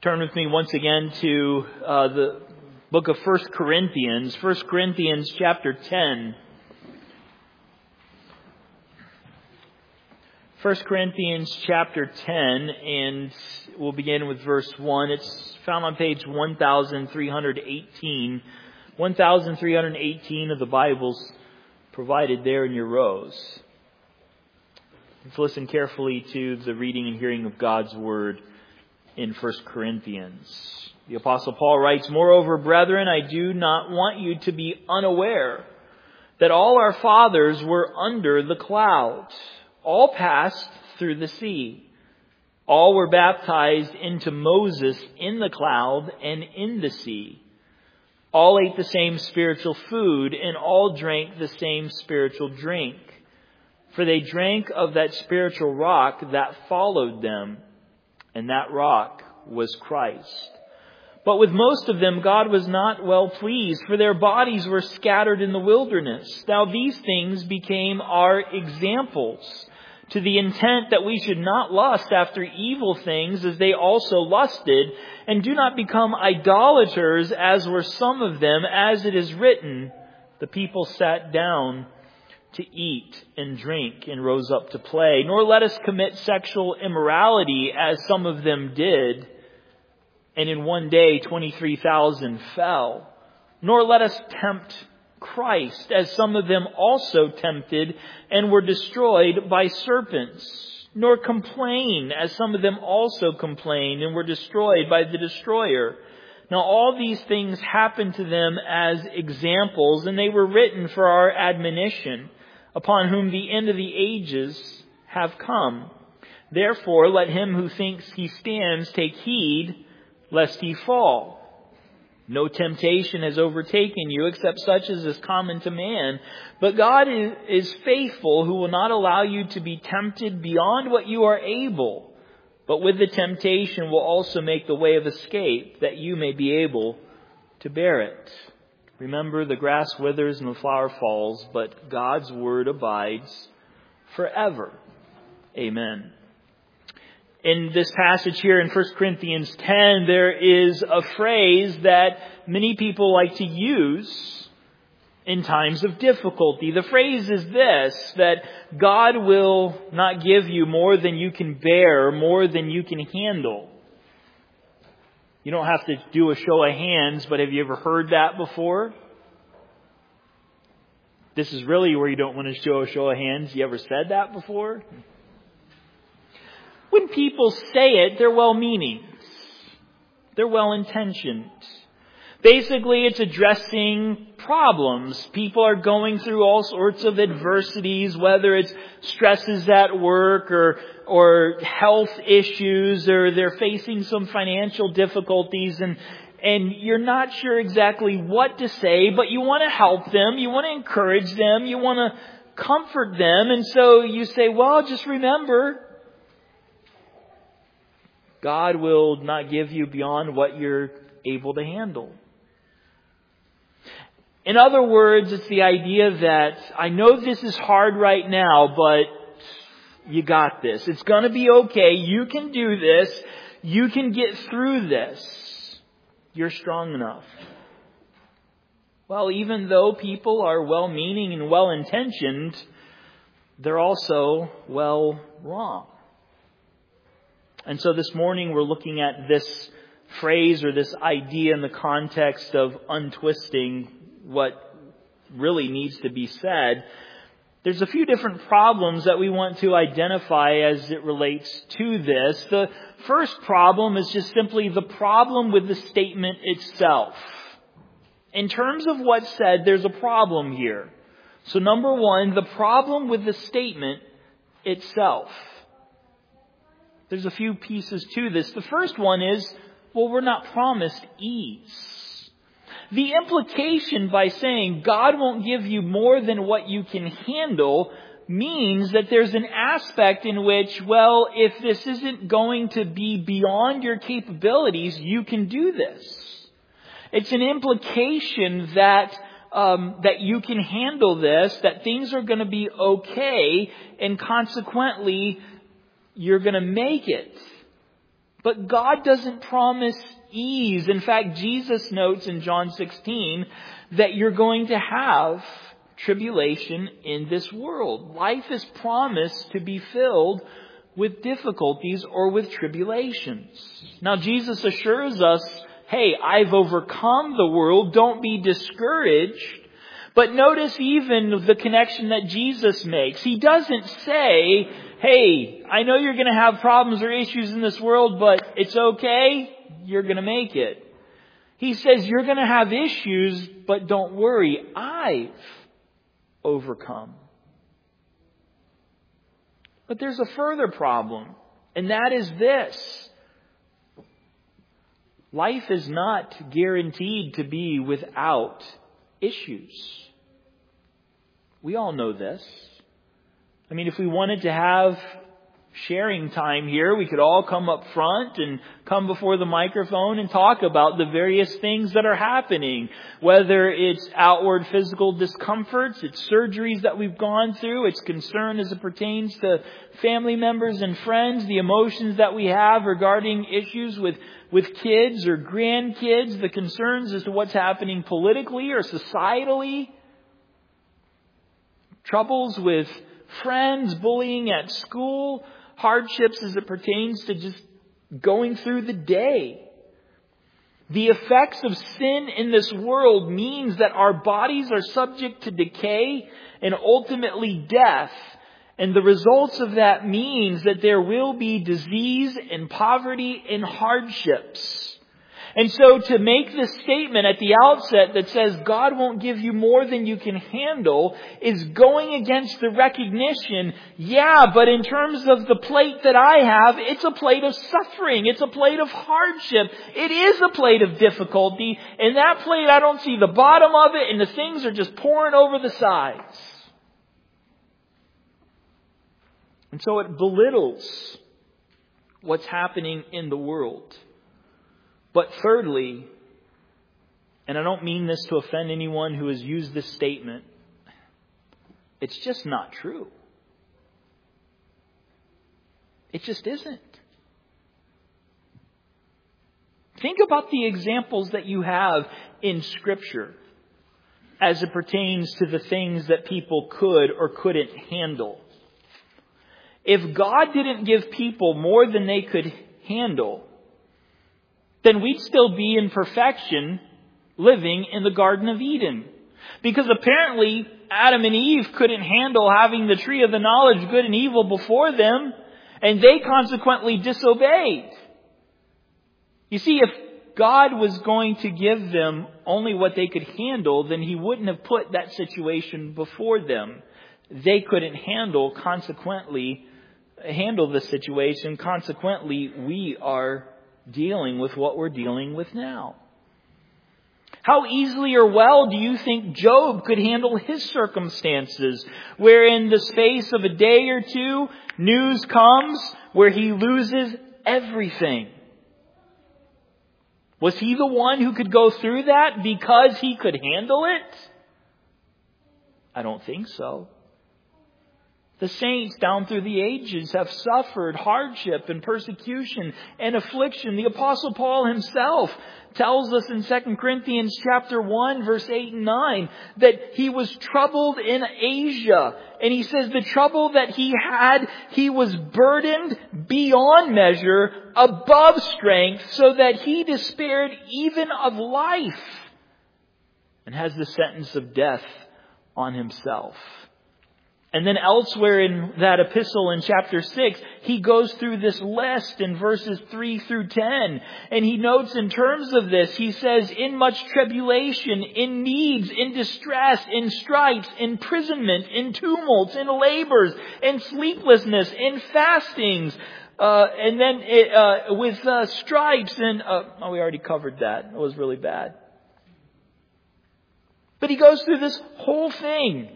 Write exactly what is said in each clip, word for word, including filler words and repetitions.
Turn with me once again to uh, the book of First Corinthians. First Corinthians chapter ten. First Corinthians chapter ten, and we'll begin with verse one. It's found on page one thousand three hundred eighteen. one thousand three hundred eighteen of the Bibles provided there in your rows. Let's listen carefully to the reading and hearing of God's Word in First Corinthians. The Apostle Paul writes, "Moreover, brethren, I do not want you to be unaware that all our fathers were under the cloud. All passed through the sea. All were baptized into Moses in the cloud and in the sea. All ate the same spiritual food, and all drank the same spiritual drink. For they drank of that spiritual rock that followed them, and that rock was Christ. But with most of them God was not well pleased, for their bodies were scattered in the wilderness. Now these things became our examples, to the intent that we should not lust after evil things as they also lusted, and do not become idolaters as were some of them, as it is written, the people sat down to eat and drink and rose up to play. Nor let us commit sexual immorality as some of them did, and in one day twenty-three thousand fell. Nor let us tempt Christ, as some of them also tempted and were destroyed by serpents. Nor complain, as some of them also complained and were destroyed by the destroyer. Now all these things happened to them as examples, and they were written for our admonition, upon whom the end of the ages have come. Therefore let him who thinks he stands take heed, lest he fall. No temptation has overtaken you except such as is common to man. But God is faithful, who will not allow you to be tempted beyond what you are able, but with the temptation will also make the way of escape, that you may be able to bear it. Remember, the grass withers and the flower falls, but God's word abides forever." Amen. In this passage here in First Corinthians ten, there is a phrase that many people like to use in times of difficulty. The phrase is this, that God will not give you more than you can bear, more than you can handle. You don't have to do a show of hands, but have you ever heard that before? This is really where you don't want to show a show of hands. You ever said that before? When people say it, they're well-meaning. They're well-intentioned. Basically, it's addressing problems. People are going through all sorts of adversities, whether it's stresses at work or or health issues, or they're facing some financial difficulties, and and you're not sure exactly what to say, but you want to help them, you want to encourage them, you want to comfort them, and so you say, well, just remember, God will not give you beyond what you're able to handle. In other words, it's the idea that I know this is hard right now, but you got this. It's going to be okay. You can do this. You can get through this. You're strong enough. Well, even though people are well-meaning and well-intentioned, they're also well wrong. And so this morning we're looking at this phrase or this idea in the context of untwisting what really needs to be said. There's a few different problems that we want to identify as it relates to this. The first problem is just simply the problem with the statement itself. In terms of what's said, there's a problem here. So number one, the problem with the statement itself. There's a few pieces to this. The first one is, well, we're not promised ease. The implication by saying God won't give you more than what you can handle means that there's an aspect in which, well, if this isn't going to be beyond your capabilities, you can do this. It's an implication that um, that you can handle this, that things are going to be okay, and consequently, you're going to make it. But God doesn't promise ease. In fact, Jesus notes in John sixteen that you're going to have tribulation in this world. Life is promised to be filled with difficulties or with tribulations. Now, Jesus assures us, hey, I've overcome the world. Don't be discouraged. But notice even the connection that Jesus makes. He doesn't say, hey, I know you're going to have problems or issues in this world, but it's okay. You're going to make it. He says you're going to have issues, but don't worry. I've overcome. But there's a further problem, and that is this. Life is not guaranteed to be without issues. We all know this. I mean, if we wanted to have sharing time here, we could all come up front and come before the microphone and talk about the various things that are happening. Whether it's outward physical discomforts, it's surgeries that we've gone through, it's concern as it pertains to family members and friends, the emotions that we have regarding issues with, with kids or grandkids, the concerns as to what's happening politically or societally, troubles with friends, bullying at school, hardships as it pertains to just going through the day. The effects of sin in this world means that our bodies are subject to decay and ultimately death. And the results of that means that there will be disease and poverty and hardships. And so to make this statement at the outset that says God won't give you more than you can handle is going against the recognition, yeah, but in terms of the plate that I have, it's a plate of suffering. It's a plate of hardship. It is a plate of difficulty. And that plate, I don't see the bottom of it, and the things are just pouring over the sides. And so it belittles what's happening in the world. But thirdly, and I don't mean this to offend anyone who has used this statement, it's just not true. It just isn't. Think about the examples that you have in Scripture as it pertains to the things that people could or couldn't handle. If God didn't give people more than they could handle, then we'd still be in perfection living in the Garden of Eden. Because apparently Adam and Eve couldn't handle having the tree of the knowledge of good and evil before them, and they consequently disobeyed. You see, if God was going to give them only what they could handle, then He wouldn't have put that situation before them. They couldn't handle, consequently, handle the situation. Consequently, we are dealing with what we're dealing with now. How easily or well do you think Job could handle his circumstances, where in the space of a day or two, news comes where he loses everything? Was he the one who could go through that because he could handle it? I don't think so. The saints down through the ages have suffered hardship and persecution and affliction. The Apostle Paul himself tells us in Second Corinthians chapter one, verse eight and nine, that he was troubled in Asia. And he says the trouble that he had, he was burdened beyond measure, above strength, so that he despaired even of life, and has the sentence of death on himself. And then elsewhere in that epistle in chapter six, he goes through this list in verses three through ten. And he notes in terms of this, he says, in much tribulation, in needs, in distress, in stripes, imprisonment, in tumults, in labors, in sleeplessness, in fastings, uh, and then it, uh, with uh, stripes. And uh, oh, we already covered that. It was really bad. But he goes through this whole thing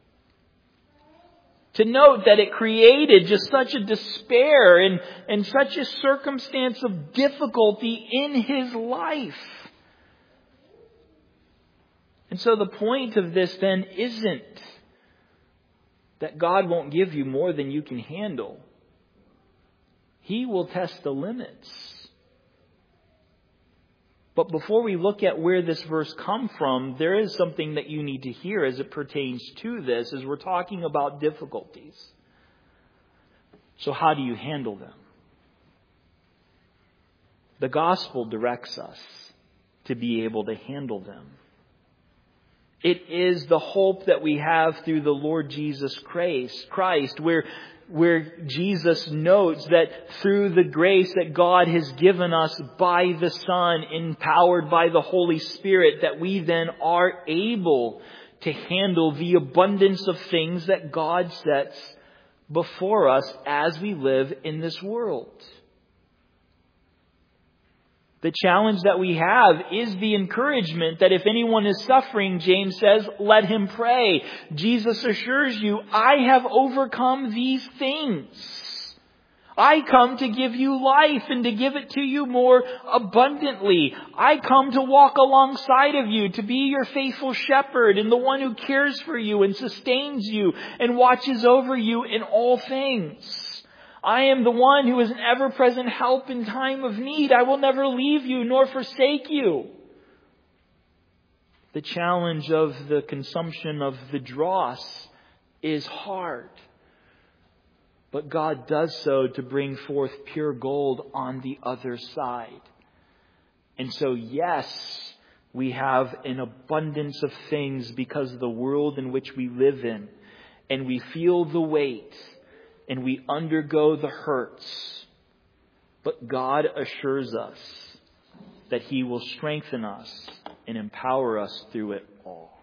to note that it created just such a despair and, and such a circumstance of difficulty in his life. And so the point of this then isn't that God won't give you more than you can handle. He will test the limits But before we look at where this verse comes from, there is something that you need to hear as it pertains to this, as we're talking about difficulties. So how do you handle them? The gospel directs us to be able to handle them. It is the hope that we have through the Lord Jesus Christ, Christ, where where Jesus notes that through the grace that God has given us by the Son, empowered by the Holy Spirit, that we then are able to handle the abundance of things that God sets before us as we live in this world. The challenge that we have is the encouragement that if anyone is suffering, James says, let him pray. Jesus assures you, I have overcome these things. I come to give you life and to give it to you more abundantly. I come to walk alongside of you, to be your faithful shepherd and the one who cares for you and sustains you and watches over you in all things. I am the one who is an ever-present help in time of need. I will never leave you nor forsake you. The challenge of the consumption of the dross is hard. But God does so to bring forth pure gold on the other side. And so, yes, we have an abundance of things because of the world in which we live in. And we feel the weight. And we undergo the hurts. But God assures us that He will strengthen us and empower us through it all.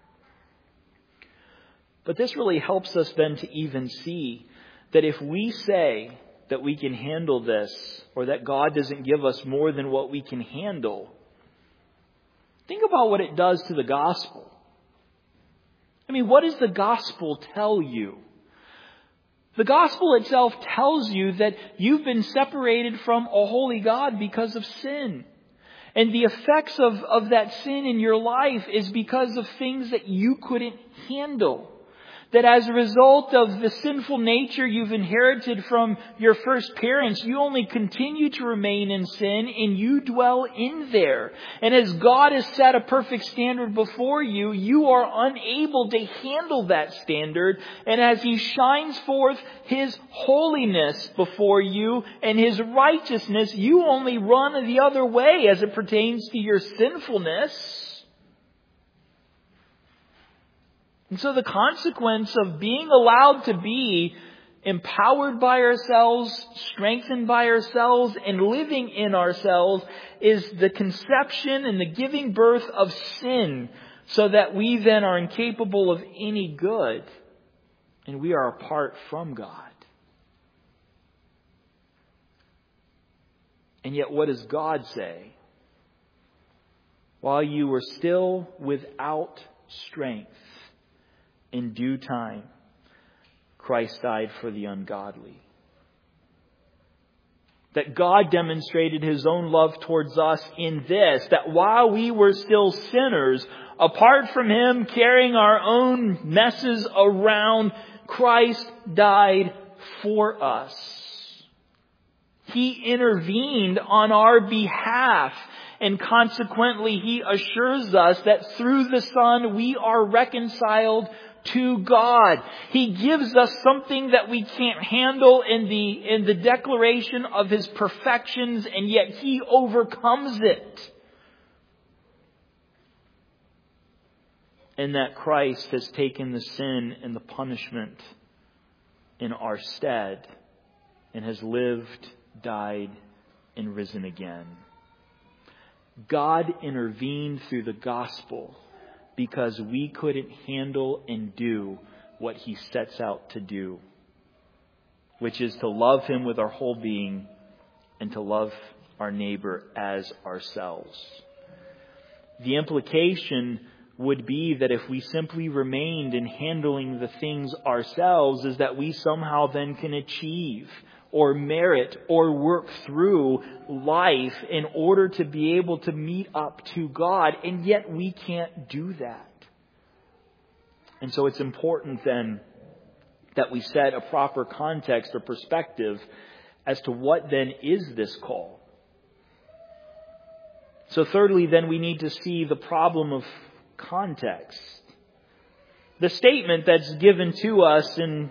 But this really helps us then to even see that if we say that we can handle this, or that God doesn't give us more than what we can handle, think about what it does to the gospel. I mean, what does the gospel tell you? The gospel itself tells you that you've been separated from a holy God because of sin. And the effects of, of that sin in your life is because of things that you couldn't handle. That as a result of the sinful nature you've inherited from your first parents, you only continue to remain in sin and you dwell in there. And as God has set a perfect standard before you, you are unable to handle that standard. And as He shines forth His holiness before you and His righteousness, you only run the other way as it pertains to your sinfulness. And so the consequence of being allowed to be empowered by ourselves, strengthened by ourselves, and living in ourselves is the conception and the giving birth of sin, so that we then are incapable of any good and we are apart from God. And yet what does God say? While you were still without strength, in due time, Christ died for the ungodly. That God demonstrated His own love towards us in this, that while we were still sinners, apart from Him carrying our own messes around, Christ died for us. He intervened on our behalf. And consequently, He assures us that through the Son we are reconciled to God. He gives us something that we can't handle in the, in the declaration of His perfections, and yet He overcomes it. And that Christ has taken the sin and the punishment in our stead and has lived, died, and risen again. God intervened through the gospel because we couldn't handle and do what He sets out to do, which is to love Him with our whole being and to love our neighbor as ourselves. The implication would be that if we simply remained in handling the things ourselves, is that we somehow then can achieve or merit or work through life in order to be able to meet up to God. And yet we can't do that. And so it's important then that we set a proper context or perspective as to what then is this call. So thirdly, then we need to see the problem of context. The statement that's given to us in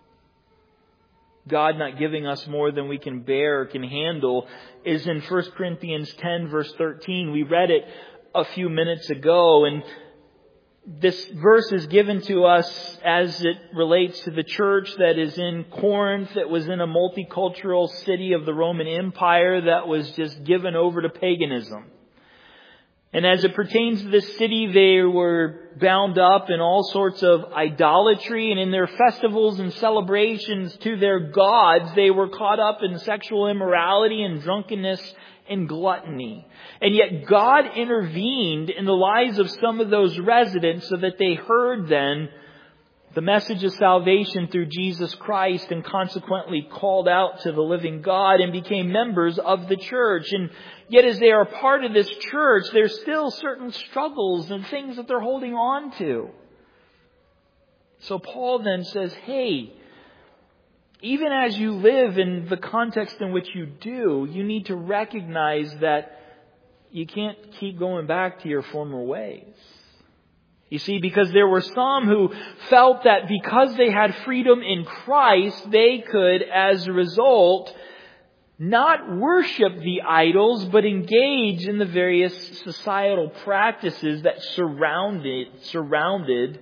God not giving us more than we can bear or can handle is in First Corinthians ten verse thirteen. We read it a few minutes ago, and this verse is given to us as it relates to the church that is in Corinth, that was in a multicultural city of the Roman Empire that was just given over to paganism. And as it pertains to this city, they were bound up in all sorts of idolatry, and in their festivals and celebrations to their gods, they were caught up in sexual immorality and drunkenness and gluttony. And yet God intervened in the lives of some of those residents so that they heard then the message of salvation through Jesus Christ and consequently called out to the living God and became members of the church. And yet as they are part of this church, there's still certain struggles and things that they're holding on to. So Paul then says, hey, even as you live in the context in which you do, you need to recognize that you can't keep going back to your former ways. You see, because there were some who felt that because they had freedom in Christ, they could, as a result, not worship the idols, but engage in the various societal practices that surrounded, surrounded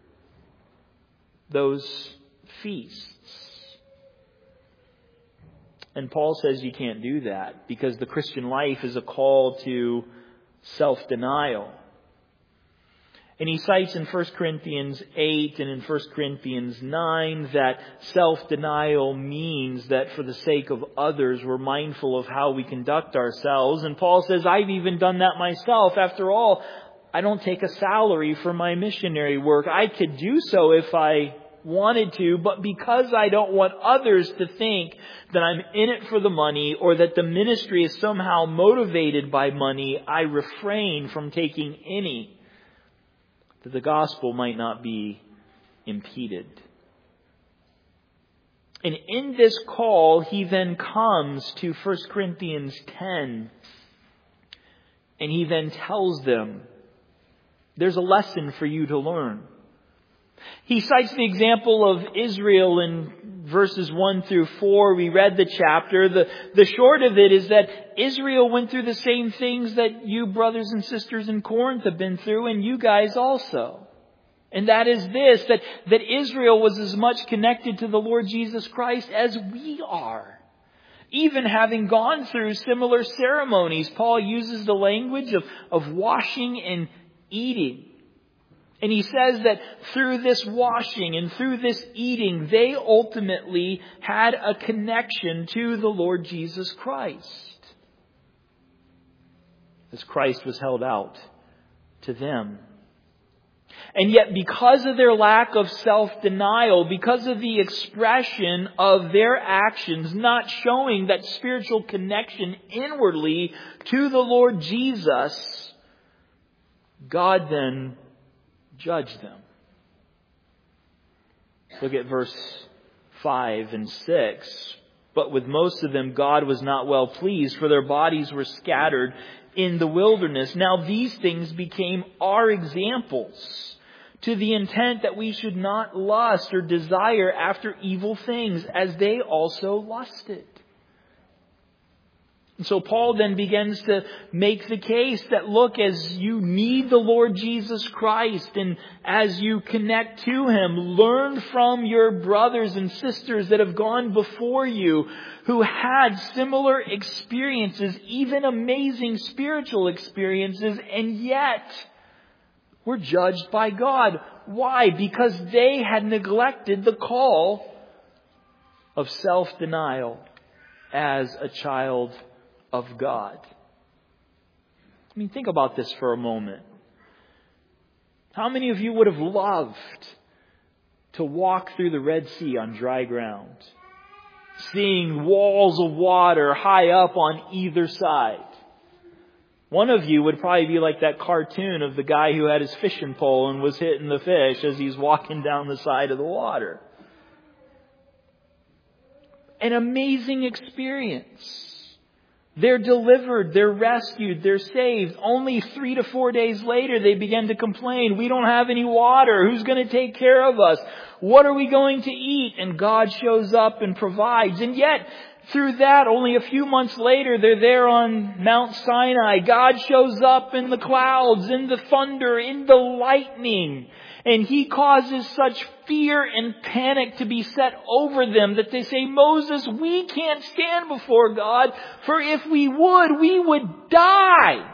those feasts. And Paul says you can't do that because the Christian life is a call to self-denial. And he cites in First Corinthians eight and in First Corinthians nine that self-denial means that for the sake of others, we're mindful of how we conduct ourselves. And Paul says, I've even done that myself. After all, I don't take a salary for my missionary work. I could do so if I wanted to, but because I don't want others to think that I'm in it for the money or that the ministry is somehow motivated by money, I refrain from taking any, that the gospel might not be impeded. And in this call, he then comes to First Corinthians ten, and he then tells them, there's a lesson for you to learn. He cites the example of Israel in verses one through four. We read the chapter. The, the short of it is that Israel went through the same things that you brothers and sisters in Corinth have been through, and you guys also. And that is this, that, that Israel was as much connected to the Lord Jesus Christ as we are. Even having gone through similar ceremonies, Paul uses the language of, of washing and eating. And he says that through this washing and through this eating, they ultimately had a connection to the Lord Jesus Christ, as Christ was held out to them. And yet because of their lack of self-denial, because of the expression of their actions not showing that spiritual connection inwardly to the Lord Jesus, God then judged them. Look at verse five and six. But with most of them God was not well pleased, for their bodies were scattered in the wilderness. Now these things became our examples, to the intent that we should not lust or desire after evil things, as they also lusted. And so Paul then begins to make the case that, look, as you need the Lord Jesus Christ and as you connect to Him, learn from your brothers and sisters that have gone before you who had similar experiences, even amazing spiritual experiences, and yet were judged by God. Why? Because they had neglected the call of self-denial as a child of God. I mean, think about this for a moment. How many of you would have loved to walk through the Red Sea on dry ground, seeing walls of water high up on either side? One of you would probably be like that cartoon of the guy who had his fishing pole and was hitting the fish as he's walking down the side of the water. An amazing experience. They're delivered, they're rescued, they're saved. Only three to four days later, they begin to complain. We don't have any water. Who's going to take care of us? What are we going to eat? And God shows up and provides. And yet, through that, only a few months later, they're there on Mount Sinai. God shows up in the clouds, in the thunder, in the lightning. And He causes such fear and panic to be set over them that they say, Moses, we can't stand before God, for if we would, we would die.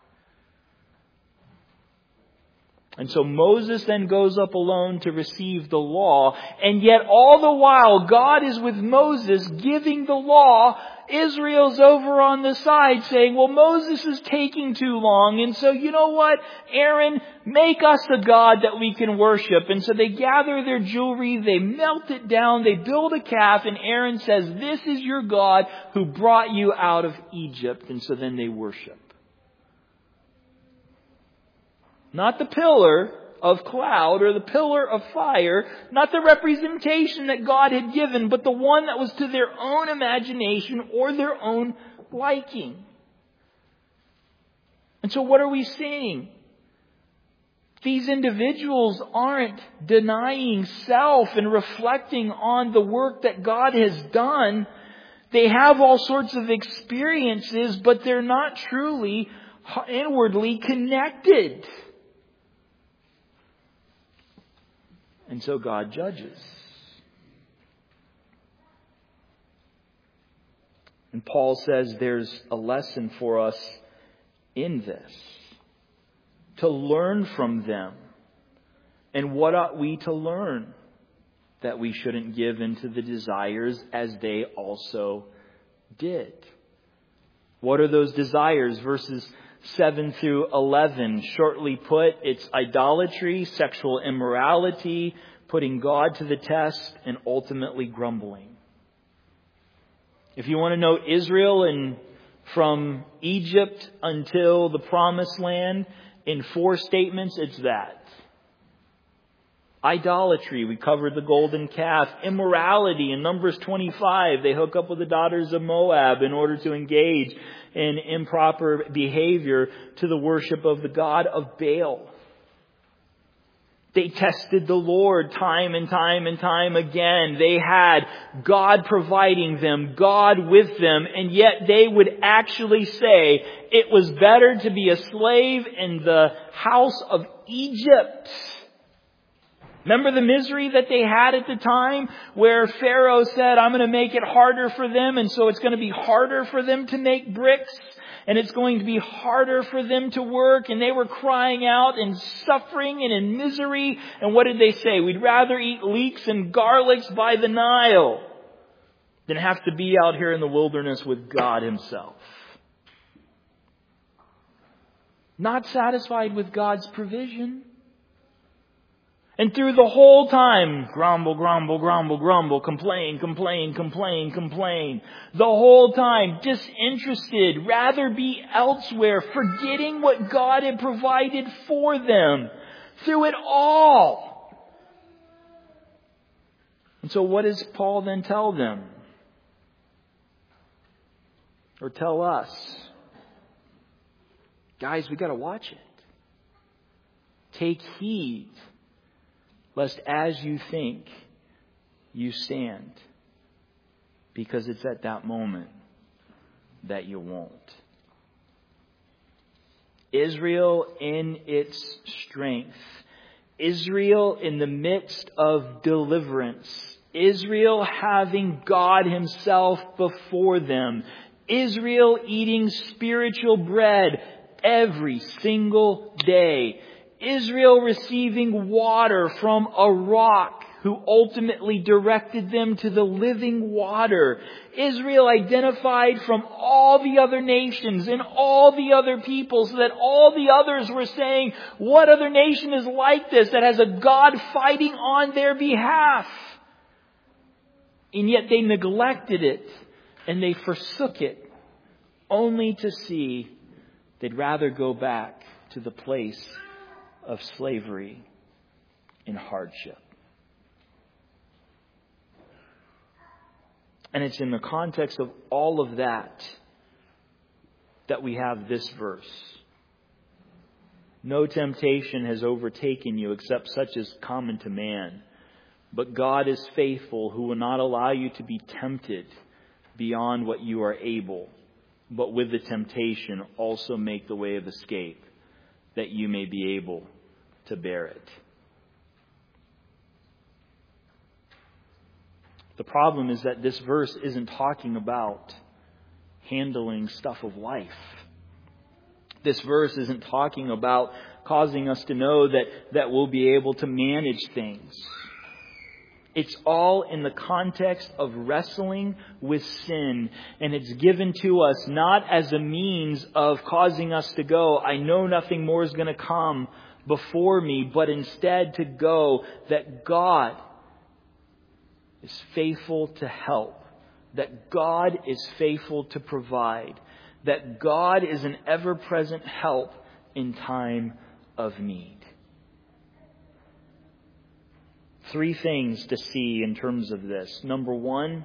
And so Moses then goes up alone to receive the law. And yet all the while God is with Moses giving the law. Israel's over on the side saying, well, Moses is taking too long. And so you know what? Aaron, make us a God that we can worship. And so they gather their jewelry, they melt it down, they build a calf. And Aaron says, this is your God who brought you out of Egypt. And so then they worship. Not the pillar of cloud or the pillar of fire, not the representation that God had given, but the one that was to their own imagination or their own liking. And so what are we seeing? These individuals aren't denying self and reflecting on the work that God has done. They have all sorts of experiences, but they're not truly inwardly connected. And so God judges. And Paul says there's a lesson for us in this. To learn from them. And what ought we to learn? That we shouldn't give into the desires as they also did. What are those desires? Verses seven through eleven. Shortly put, it's idolatry, sexual immorality, putting God to the test, and ultimately grumbling. If you want to know Israel and from Egypt until the Promised Land, in four statements, it's that. Idolatry, we covered the golden calf. Immorality, in Numbers twenty-five, they hook up with the daughters of Moab in order to engage in improper behavior to the worship of the god of Baal. They tested the Lord time and time and time again. They had God providing them, God with them, and yet they would actually say it was better to be a slave in the house of Egypt. Remember the misery that they had at the time where Pharaoh said, I'm going to make it harder for them. And so it's going to be harder for them to make bricks. And it's going to be harder for them to work. And they were crying out in suffering and in misery. And what did they say? We'd rather eat leeks and garlics by the Nile than have to be out here in the wilderness with God Himself. Not satisfied with God's provision. And through the whole time, grumble, grumble, grumble, grumble, complain, complain, complain, complain. The whole time, disinterested, rather be elsewhere, forgetting what God had provided for them through it all. And so what does Paul then tell them? Or tell us? Guys, we got to watch it. Take heed. Lest as you think, you stand. Because it's at that moment that you won't. Israel in its strength. Israel in the midst of deliverance. Israel having God Himself before them. Israel eating spiritual bread every single day. Israel receiving water from a rock who ultimately directed them to the living water. Israel identified from all the other nations and all the other peoples so that all the others were saying, what other nation is like this that has a God fighting on their behalf? And yet they neglected it and they forsook it only to see they'd rather go back to the place of slavery and hardship. And it's in the context of all of that that we have this verse. No temptation has overtaken you except such as common to man. But God is faithful, who will not allow you to be tempted beyond what you are able, but with the temptation also make the way of escape, that you may be able to bear it. The problem is that this verse isn't talking about handling stuff of life. This verse isn't talking about causing us to know that, that we'll be able to manage things. It's all in the context of wrestling with sin. And it's given to us not as a means of causing us to go, I know nothing more is going to come before me, but instead to go that God is faithful to help, that God is faithful to provide, that God is an ever-present help in time of need. Three things to see in terms of this. Number one,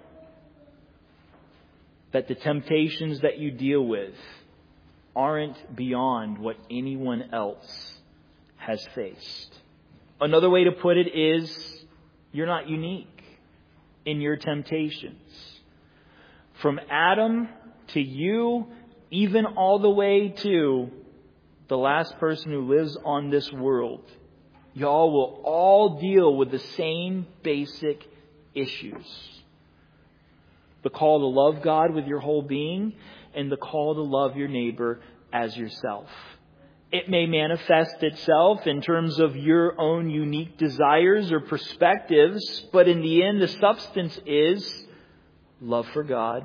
that the temptations that you deal with aren't beyond what anyone else has faced. Another way to put it is, you're not unique in your temptations. From Adam to you, even all the way to the last person who lives on this world, y'all will all deal with the same basic issues. The call to love God with your whole being and the call to love your neighbor as yourself. It may manifest itself in terms of your own unique desires or perspectives, but in the end, the substance is love for God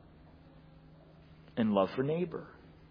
and love for neighbor.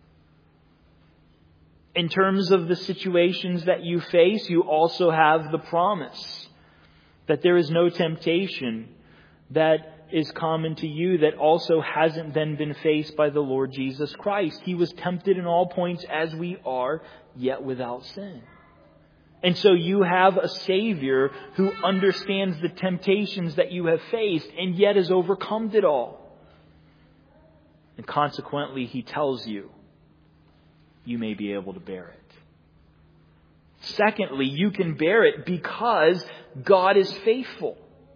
In terms of the situations that you face, you also have the promise that there is no temptation that is common to you that also hasn't then been faced by the Lord Jesus Christ. He was tempted in all points as we are, yet without sin. And so you have a Savior who understands the temptations that you have faced and yet has overcome it all. And consequently, He tells you, you may be able to bear it. Secondly, you can bear it because God is faithful.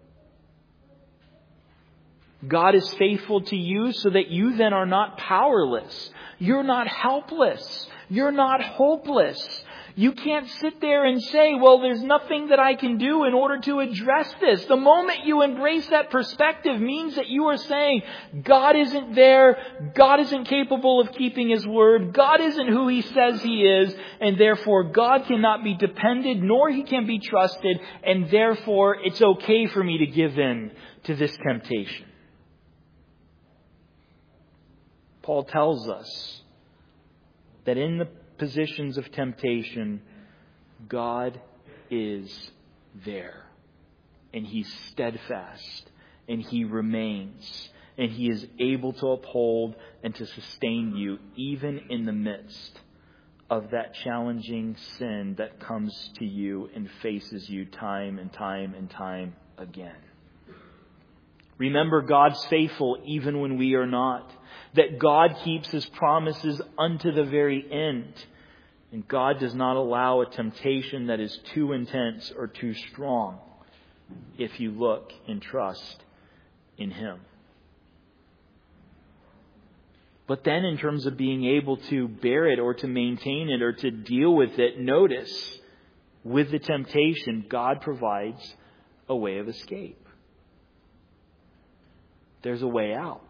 God is faithful to you so that you then are not powerless. You're not helpless. You're not hopeless. You can't sit there and say, well, there's nothing that I can do in order to address this. The moment you embrace that perspective means that you are saying, God isn't there. God isn't capable of keeping His word. God isn't who He says He is. And therefore, God cannot be depended, nor He can be trusted. And therefore, it's okay for me to give in to this temptation. Paul tells us that in the positions of temptation, God is there. And He's steadfast. And He remains. And He is able to uphold and to sustain you even in the midst of that challenging sin that comes to you and faces you time and time and time again. Remember, God's faithful even when we are not. That God keeps His promises unto the very end. And God does not allow a temptation that is too intense or too strong if you look and trust in Him. But then in terms of being able to bear it or to maintain it or to deal with it, notice, with the temptation, God provides a way of escape. There's a way out.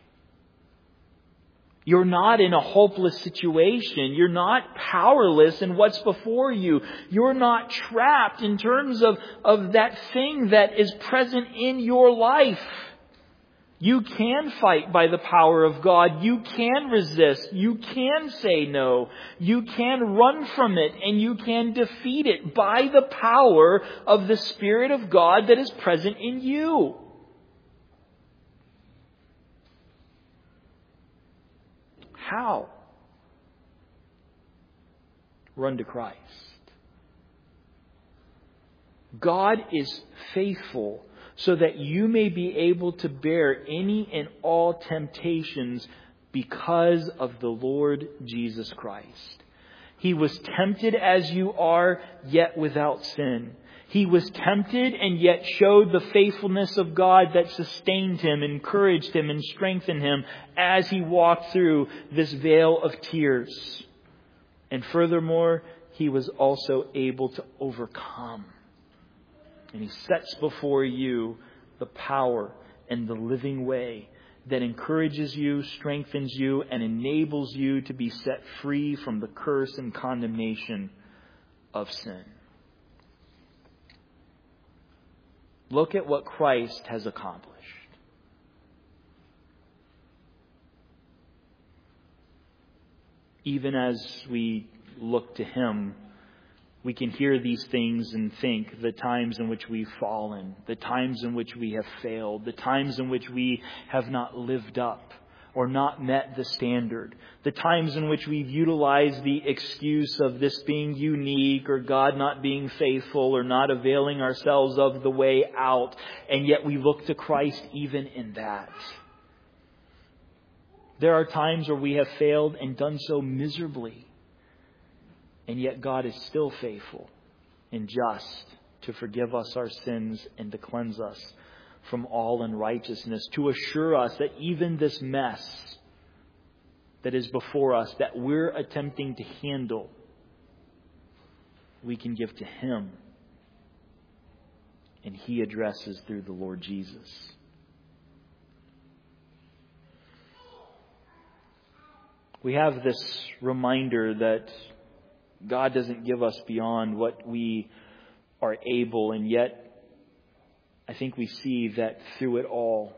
You're not in a hopeless situation. You're not powerless in what's before you. You're not trapped in terms of, of that thing that is present in your life. You can fight by the power of God. You can resist. You can say no. You can run from it and you can defeat it by the power of the Spirit of God that is present in you. How? Run to Christ. God is faithful so that you may be able to bear any and all temptations because of the Lord Jesus Christ. He was tempted as you are, yet without sin. He was tempted and yet showed the faithfulness of God that sustained him, encouraged him, and strengthened him as he walked through this vale of tears. And furthermore, he was also able to overcome. And he sets before you the power and the living way that encourages you, strengthens you, and enables you to be set free from the curse and condemnation of sin. Look at what Christ has accomplished. Even as we look to Him, we can hear these things and think the times in which we've fallen, the times in which we have failed, the times in which we have not lived up or not met the standard, the times in which we've utilized the excuse of this being unique or God not being faithful or not availing ourselves of the way out, and yet we look to Christ even in that. There are times where we have failed and done so miserably. And yet God is still faithful and just to forgive us our sins and to cleanse us from all unrighteousness, to assure us that even this mess that is before us, that we're attempting to handle, we can give to Him. And He addresses through the Lord Jesus. We have this reminder that God doesn't give us beyond what we are able, and yet I think we see that through it all,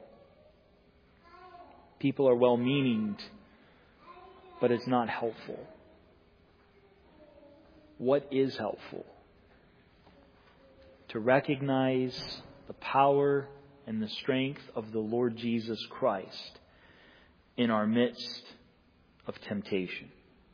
people are well-meaning, but it's not helpful. What is helpful? To recognize the power and the strength of the Lord Jesus Christ in our midst of temptation.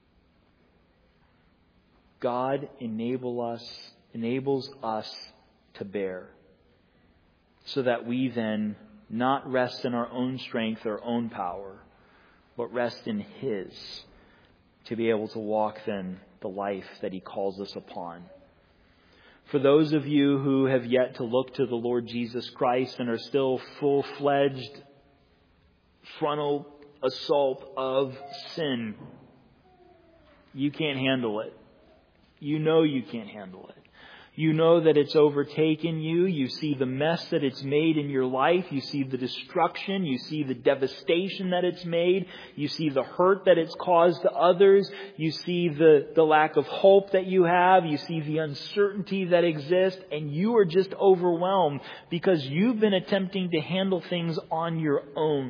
God enable us, enables us to bear, so that we then not rest in our own strength or own power, but rest in His, to be able to walk then the life that He calls us upon. For those of you who have yet to look to the Lord Jesus Christ and are still full-fledged frontal assault of sin, you can't handle it. You know you can't handle it. You know that it's overtaken you. You see the mess that it's made in your life. You see the destruction. You see the devastation that it's made. You see the hurt that it's caused to others. You see the, the lack of hope that you have. You see the uncertainty that exists. And you are just overwhelmed because you've been attempting to handle things on your own.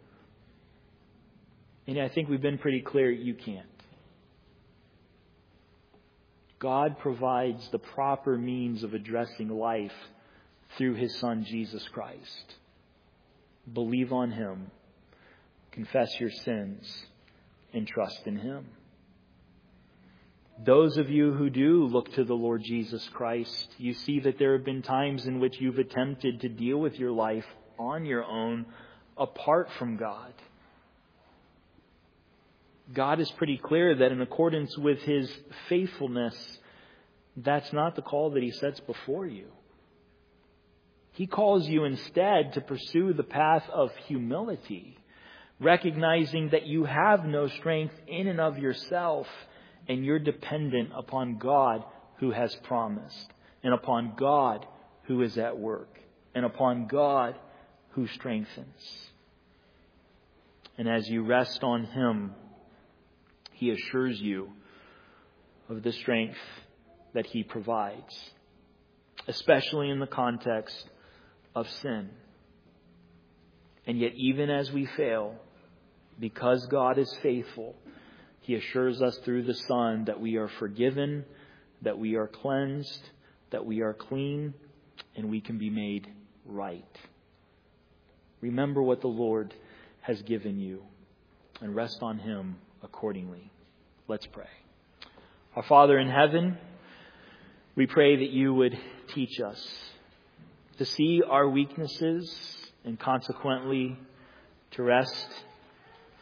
And I think we've been pretty clear you can't. God provides the proper means of addressing life through His Son, Jesus Christ. Believe on Him, confess your sins, and trust in Him. Those of you who do look to the Lord Jesus Christ, you see that there have been times in which you've attempted to deal with your life on your own, apart from God. God is pretty clear that in accordance with His faithfulness, that's not the call that He sets before you. He calls you instead to pursue the path of humility, recognizing that you have no strength in and of yourself, and you're dependent upon God who has promised, and upon God who is at work, and upon God who strengthens. And as you rest on Him, He assures you of the strength that He provides, especially in the context of sin. And yet, even as we fail, because God is faithful, He assures us through the Son that we are forgiven, that we are cleansed, that we are clean, and we can be made right. Remember what the Lord has given you and rest on Him accordingly. Let's pray. Our Father in heaven, we pray that you would teach us to see our weaknesses and consequently to rest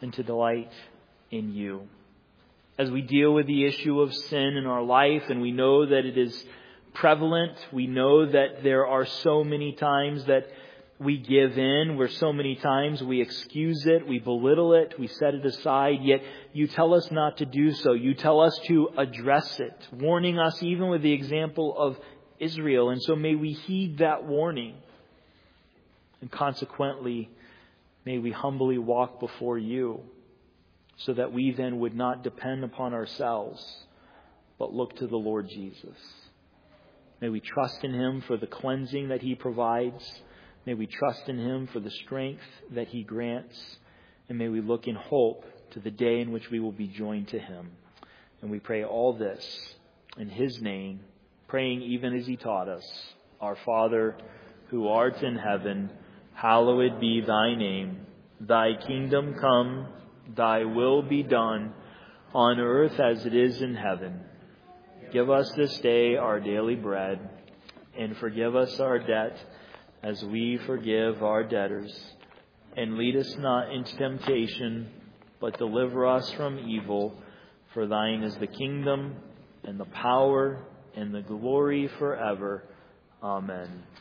and to delight in you. As we deal with the issue of sin in our life, and we know that it is prevalent, we know that there are so many times that we give in, where so many times we excuse it, we belittle it, we set it aside, yet you tell us not to do so. You tell us to address it, warning us even with the example of Israel. And so may we heed that warning. And consequently, may we humbly walk before you, so that we then would not depend upon ourselves, but look to the Lord Jesus. May we trust in Him for the cleansing that He provides. May we trust in Him for the strength that He grants. And may we look in hope to the day in which we will be joined to Him. And we pray all this in His name, praying even as He taught us. Our Father, who art in heaven, hallowed be Thy name. Thy kingdom come, Thy will be done, on earth as it is in heaven. Give us this day our daily bread, and forgive us our debt as we forgive our debtors. And lead us not into temptation, but deliver us from evil. For Thine is the kingdom, and the power, and the glory forever. Amen.